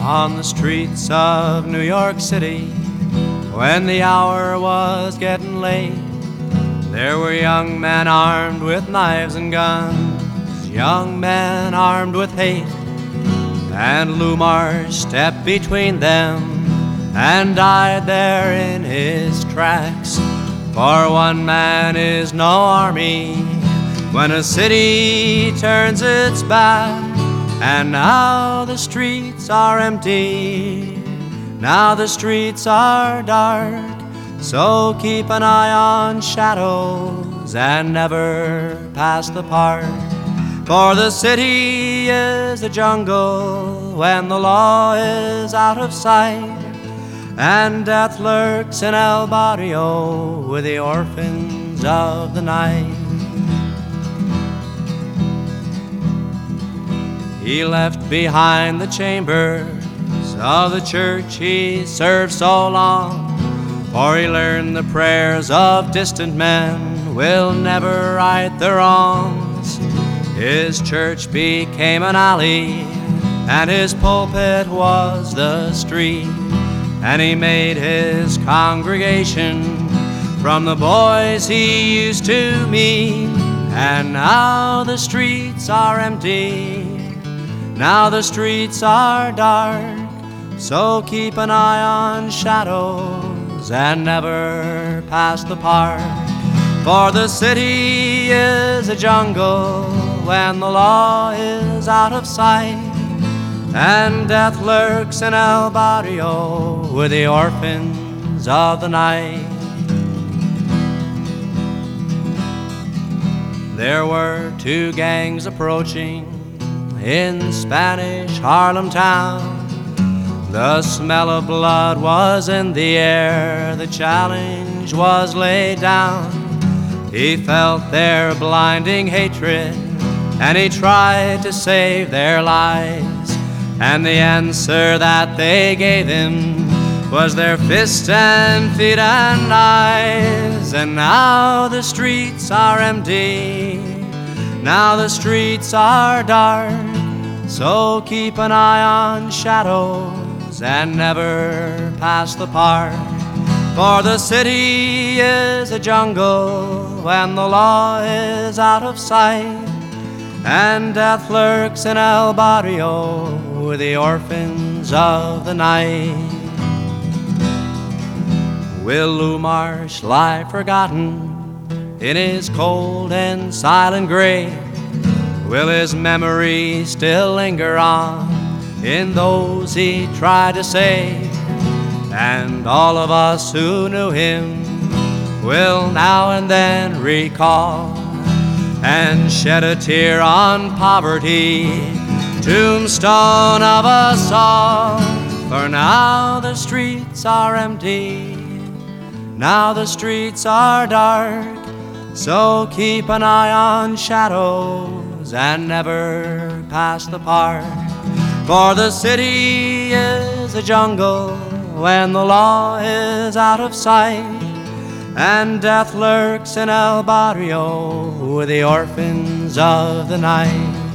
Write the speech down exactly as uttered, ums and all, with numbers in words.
On the streets of New York City, when the hour was getting late, there were young men armed with knives and guns, young men armed with hate. And Lou Marsh stepped between them and died there in his tracks. For one man is no army when a city turns its back. And now the streets are empty, now the streets are dark. So keep an eye on shadows and never pass the park. For the city is a jungle when the law is out of sight, and death lurks in El Barrio with the orphans of the night. He left behind the chambers of the church he served so long, for he learned the prayers of distant men will never right the wrongs. His church became an alley, and his pulpit was the street. And he made his congregation from the boys he used to meet. And now the streets are empty, now the streets are dark. So keep an eye on shadows and never pass the park. For the city is a jungle when the law is out of sight, and death lurks in El Barrio with the orphans of the night. There were two gangs approaching in Spanish Harlem town. The smell of blood was in the air, the challenge was laid down. He felt their blinding hatred, and he tried to save their lives. And the answer that they gave him was their fists and feet and eyes. And now the streets are empty, now the streets are dark. So keep an eye on shadows and never pass the park. For the city is a jungle when the law is out of sight, and death lurks in El Barrio with the orphans of the night. Will Lou Marsh lie forgotten in his cold and silent grave? Will his memory still linger on in those he tried to save? And all of us who knew him will now and then recall and shed a tear on poverty, tombstone of us all. For now the streets are empty, now the streets are dark. So keep an eye on shadows and never pass the park. For the city is a jungle when the law is out of sight, and death lurks in El Barrio with the orphans of the night.